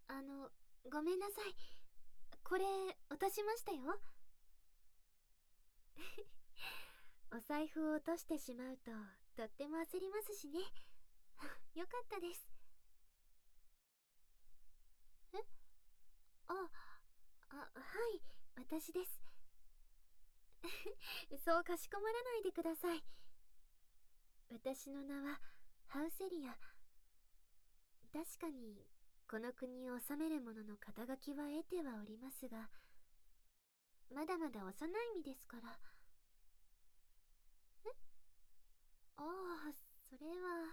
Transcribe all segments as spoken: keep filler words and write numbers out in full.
あの、ごめんなさい。これ、落としましたよ。お財布を落としてしまうと、とっても焦りますしね。よかったです。えあ、あ、はい、私です。そうかしこまらないでください。私の名は、ハウセリア。確かに、この国を治める者の肩書きは得てはおりますが、まだまだ幼い身ですから。えああ、それは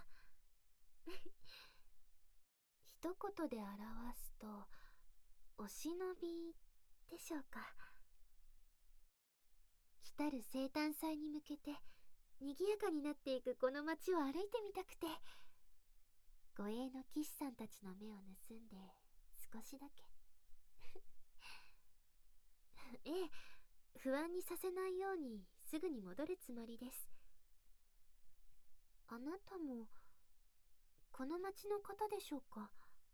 一言で表すと、お忍びでしょうか。来たる生誕祭に向けて、賑やかになっていくこの街を歩いてみたくて、護衛の騎士さんたちの目を盗んで、少しだけ。ええ、不安にさせないようにすぐに戻るつもりです。あなたも、この町の方でしょうか？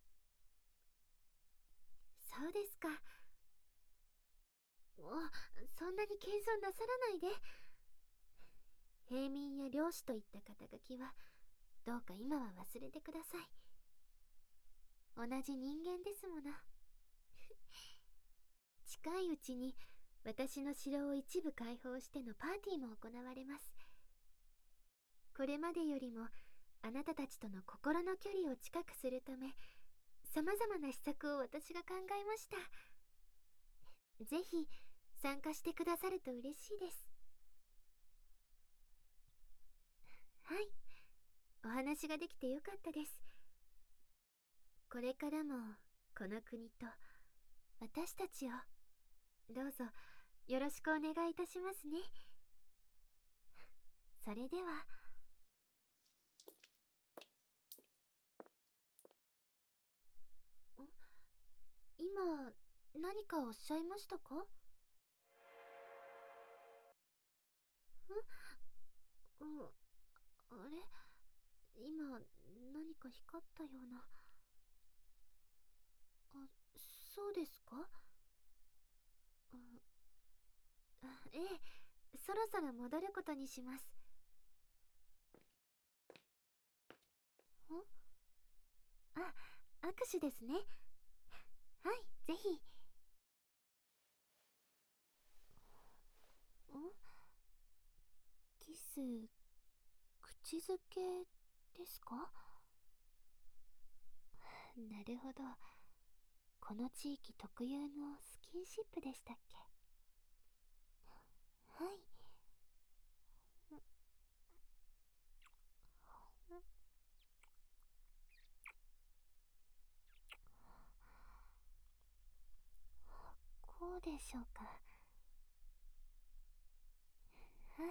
そうですか。お、そんなに謙遜なさらないで。平民や漁師といった肩書きは、どうか今は忘れてください。同じ人間ですもの。近いうちに私の城を一部開放してのパーティーも行われます。これまでよりもあなたたちとの心の距離を近くするため、様々な施策を私が考えました。ぜひ参加してくださると嬉しいです。はい、お話ができてよかったです。これからもこの国と私たちをどうぞよろしくお願いいたしますね。それでは。今何かおっしゃいましたか？んうん、あれ、今何か光ったような。あ、そうですか？うん、あ、ええ、そろそろ戻ることにします。んあ、握手ですね。はい、ぜひ。んキス、口づけですか？なるほど。この地域特有のスキンシップでしたっけ？はい。こうでしょうか。はい、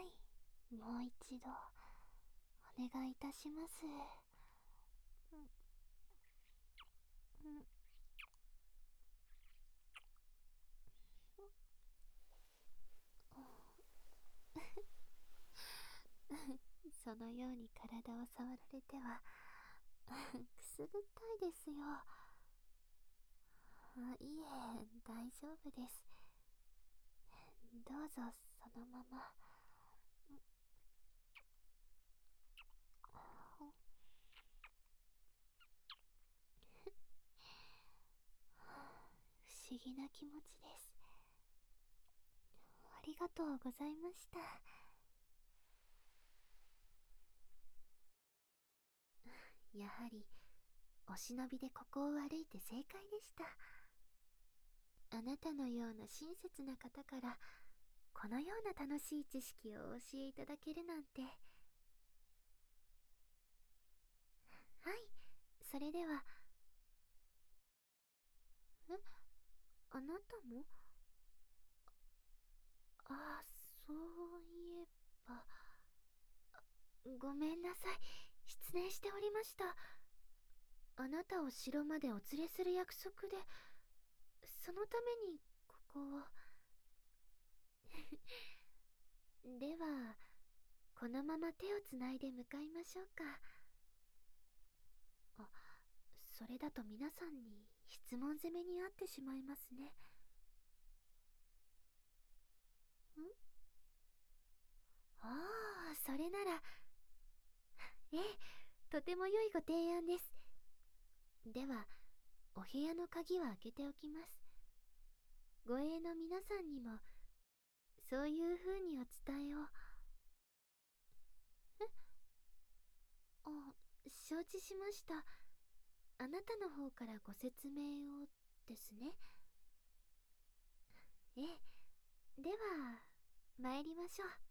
もう一度お願いいたします。うん、うんそのように体を触られてはくすぐったいですよ。あ、いえ、大丈夫です。どうぞそのまま。不思議な気持ちです。ありがとうございました。やはりお忍びでここを歩いて正解でした。あなたのような親切な方からこのような楽しい知識をお教えいただけるなんて。はい、それでは。え、あなたも？あ、そういえば。ごめんなさい、失念しておりました。あなたを城までお連れする約束で、そのためにここを。ではこのまま手をつないで向かいましょうか。あ、 それだと皆さんに質問攻めにあってしまいますね。んああ、それなら。ええ、とても良いご提案です。では、お部屋の鍵は開けておきます。護衛の皆さんにも、そういう風にお伝えを。えあ、承知しました。あなたの方からご説明をですね。ええ、では、参りましょう。